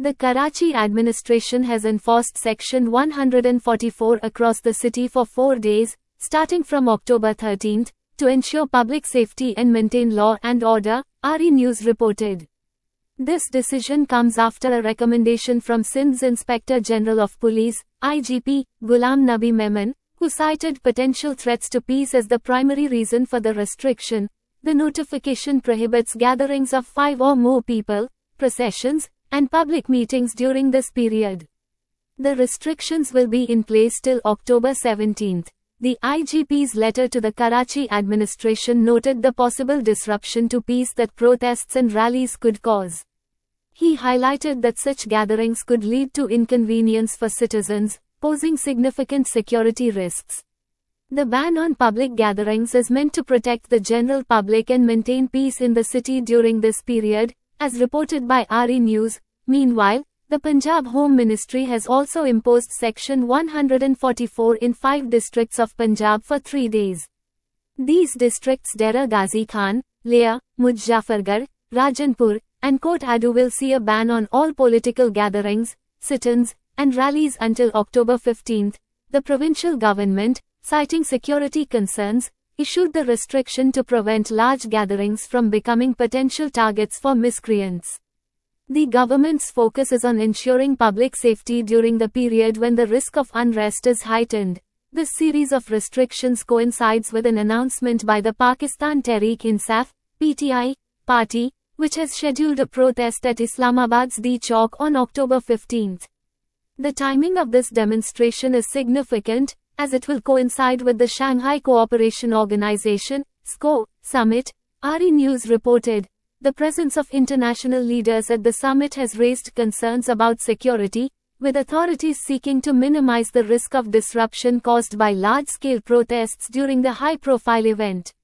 The Karachi administration has enforced Section 144 across the city for 4 days, starting from October 13, to ensure public safety and maintain law and order, RE News reported. This decision comes after a recommendation from Sindh's Inspector General of Police, IGP, Ghulam Nabi Memon, who cited potential threats to peace as the primary reason for the restriction. The notification prohibits gatherings of 5 or more people, processions, and public meetings during this period. The restrictions will be in place till October 17. The IGP's letter to the Karachi administration noted the possible disruption to peace that protests and rallies could cause. He highlighted that such gatherings could lead to inconvenience for citizens, posing significant security risks. The ban on public gatherings is meant to protect the general public and maintain peace in the city during this period, as reported by RE News. Meanwhile, the Punjab Home Ministry has also imposed Section 144 in 5 districts of Punjab for 3 days. These districts Dera Ghazi Khan, Leah, Muzaffargarh, Rajanpur, and Kot Adu will see a ban on all political gatherings, sit-ins, and rallies until October 15. The provincial government, citing security concerns, issued the restriction to prevent large gatherings from becoming potential targets for miscreants. The government's focus is on ensuring public safety during the period when the risk of unrest is heightened. This series of restrictions coincides with an announcement by the Pakistan Tehreek-e-Insaf (PTI) party, which has scheduled a protest at Islamabad's D Chowk on October 15. The timing of this demonstration is significant, as it will coincide with the Shanghai Cooperation Organization (SCO) summit, RE News reported. The presence of international leaders at the summit has raised concerns about security, with authorities seeking to minimize the risk of disruption caused by large-scale protests during the high-profile event.